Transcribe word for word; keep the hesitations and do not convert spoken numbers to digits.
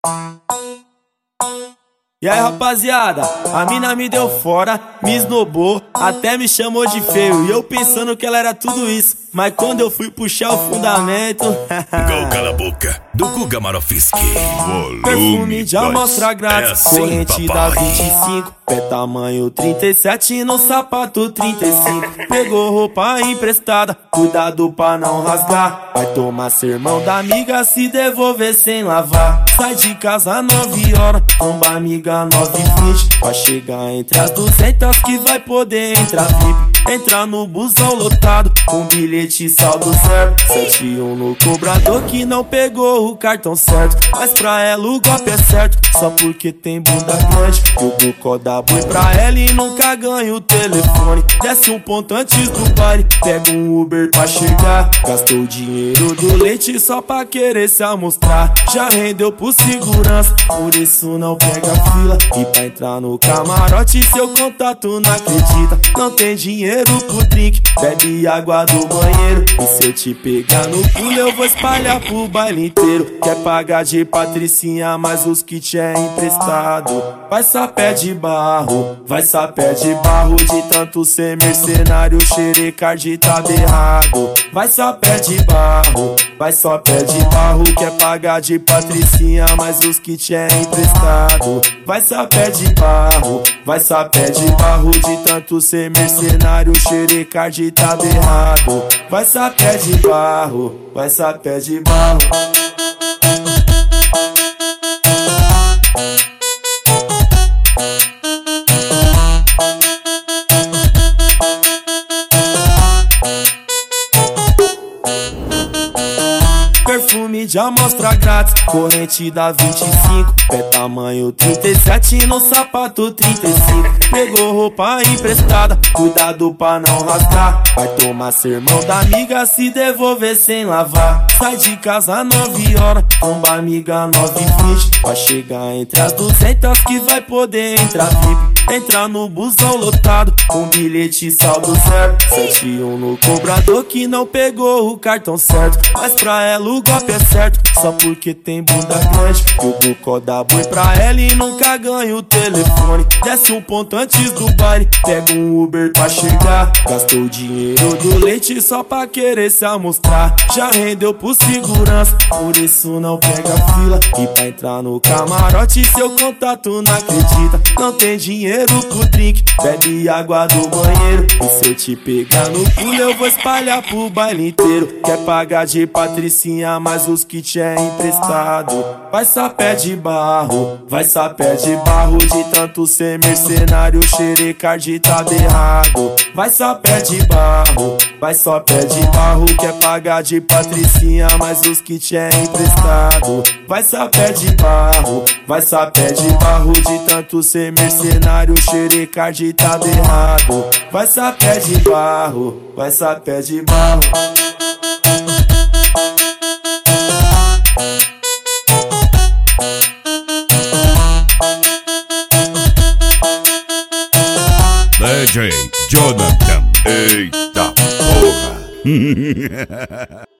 E aí, rapaziada, a mina me deu fora, me esnobou, até me chamou de feio. E eu pensando que ela era tudo isso, mas quando eu fui puxar o fundamento Gol Cala a Boca, do Guga Marofiski. Perfume de amostra grátis, é assim, corrente papai. da vinte e cinco, pé tamanho trinta e sete no sapato trinta e cinco. Pegou roupa emprestada, cuidado pra não rasgar. Vai tomar sermão da amiga se devolver sem lavar. Sai de casa nove horas, tromba amiga nove e vinte. Vai chegar entre as duzentas que vai poder entrar V I P. Entrar no busão lotado, com bilhete saldo certo. Sete um no cobrador que não pegou o cartão certo. Mas pra ela o golpe é certo, só porque tem bunda grande. E o bucó dá boi pra ela e nunca ganha o telefone. Desce um ponto antes do baile, pega um Uber pra chegar. Gastou o dinheiro do leite só pra querer se amostrar. Já rendeu pro segurança, por isso não pega fila. E pra entrar no camarote seu contato não acredita. Não tem dinheiro pro drink, bebe água do banheiro. E se eu te pegar no pulo eu vou espalhar pro baile inteiro. Quer pagar de patricinha, mas os kits é emprestado. Vai sapé de barro, vai sapé de barro. De tanto ser mercenário, xerecard tá berrado. Vai sapé de barro, vai sapé de barro. Quer pagar de patricinha, mas os kits é emprestado. Vai sapé de barro, vai sapé de barro. De tanto ser mercenário, o xerecard tá berrado. Vai sapé de barro, vai sapé de barro. Perfume de amostra grátis, corrente da vinte e cinco, pé tamanho trinta e sete no sapato trinta e cinco. Pegou roupa emprestada, cuidado pra não rasgar. Vai tomar sermão da amiga se devolver sem lavar. Sai de casa nove horas, tromba amiga nove e vinte. Vai chegar entre as duzentas que vai poder entrar V I P. Entrar no busão lotado, com bilhete saldo certo. Sete um no cobrador que não pegou o cartão certo. Mas pra ela o golpe é certo, só porque tem bunda grande. E o bucó dá boi pra ela e nunca ganha o telefone. Desce um ponto antes do baile, pega um Uber pra chegar. Gastou o dinheiro do leite só pra querer se amostrar. Já rendeu pro segurança, por isso não pega fila. E pra entrar no camarote seu contato não acredita. Não tem dinheiro pro drink, bebe água do banheiro. E se eu te pegar no pulo eu vou espalhar pro baile inteiro. Quer pagar de patricinha, mas os kits é emprestado. Vai sapé de barro, vai sapé de barro. De tanto ser mercenário, xerecard tá berrado. Vai sapé de barro, vai sapé de barro. Quer pagar de patricinha, mas os kits é emprestado. Vai sapé de barro, vai sapé de barro. De tanto ser mercenário, o xerecard tá berrado. Vai sapé de barro, vai sapé de barro. D J Jonathan, eita porra.